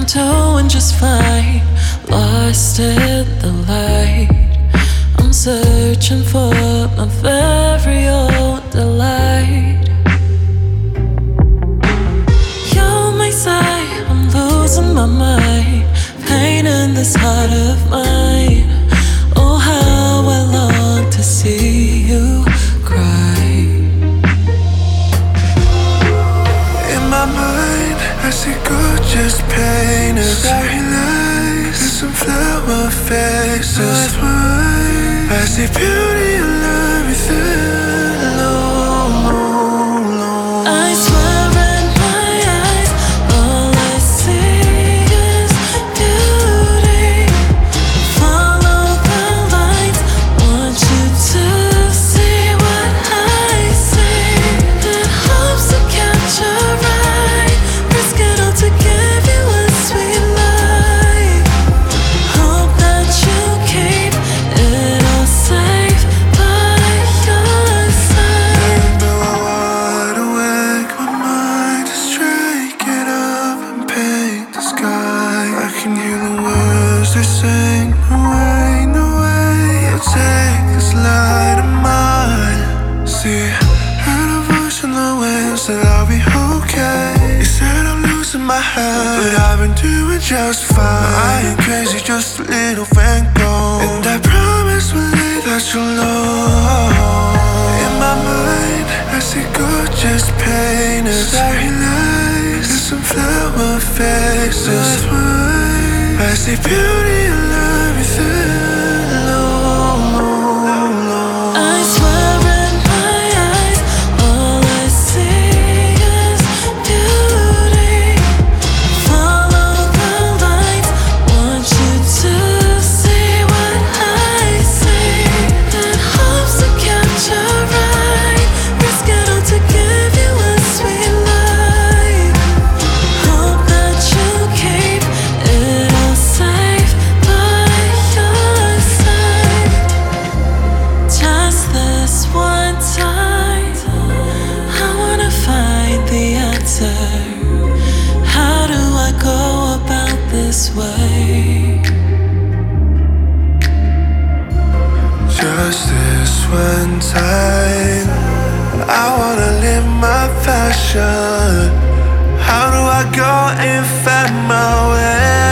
doing just fine, lost in the light. I'm searching for my very own delight. You're my sight, I'm losing my mind, pain in this heart of mine. Oh, how I long to see you cry. In my mind, I see gorgeous paintings, starry lights, and some flower faces. I see beauty in everything. I swear in my eyes, all I see is beauty. Follow the lights, want you to see what I see. In hopes to catch a ride, risk it all to give you a sweet life. Hope that you keep it all safe by your side. And though I'm wide awake, my mind is shaking up and paint the sky. I can hear the words they sing. No way, you'll take this light of mine. See, heard a voice in the wind said I'll be okay. He said I'm losing my head, but I've been doing just fine. I ain't crazy, just a little Van Gogh. And I promise one day that you'll know. In my mind, I see gorgeous paintings, starry lights, and some flower faces. I see beauty in everything. I swear in my eyes, all I see is beauty. Follow the lights, want you to see what I see. In hopes to catch a ride, risk it all to give you a sweet life. Hope that you keep it all safe by your side. Just this one time, I wanna find the answer. How do I go about this way? Just this one time, I wanna live my passion. How do I go and find my way?